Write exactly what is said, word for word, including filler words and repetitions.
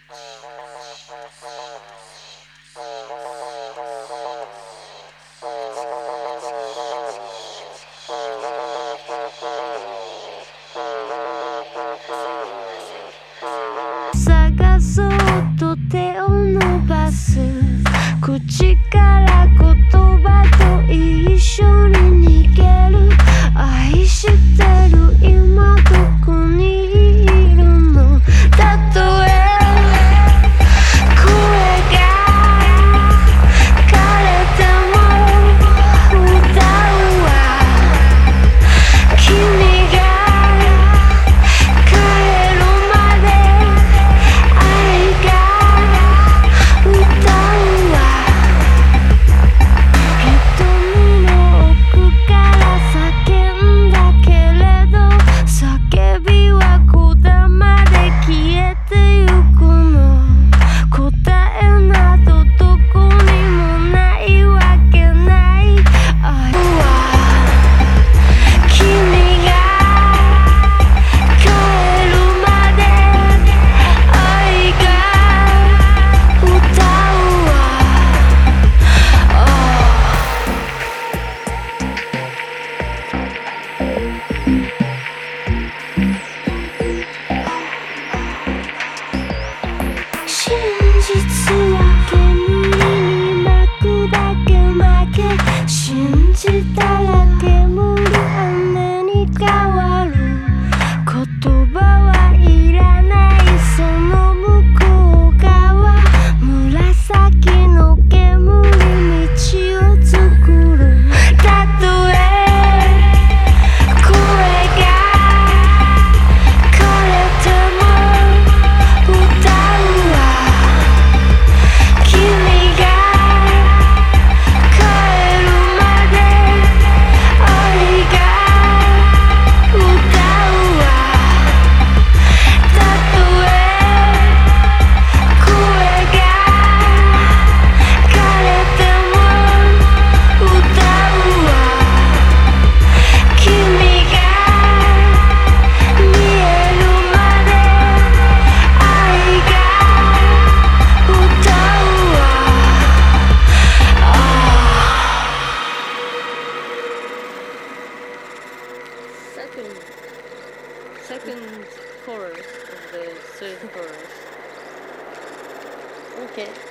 探そうと手を伸ばす口から言葉と一緒に逃げる愛してる今どこにいるのたとえ声が枯れても歌うわ君が帰るまで愛が歌うわ瞳の奥から叫んだけれど叫びはこだまで消えてゆくの答えなどどこにもないわけない愛は君が帰るまで愛が歌うわ真実は煙に巻くだけ負け信じたら煙雨に変わる言葉はいらないその向こう側紫の煙道を作るたとえ声が枯れても歌うわ君が帰るまで愛が歌うわたとえ声が枯れても歌うわ君が見えるまで愛が歌うわ Second, second chorus of the third chorus. Okay.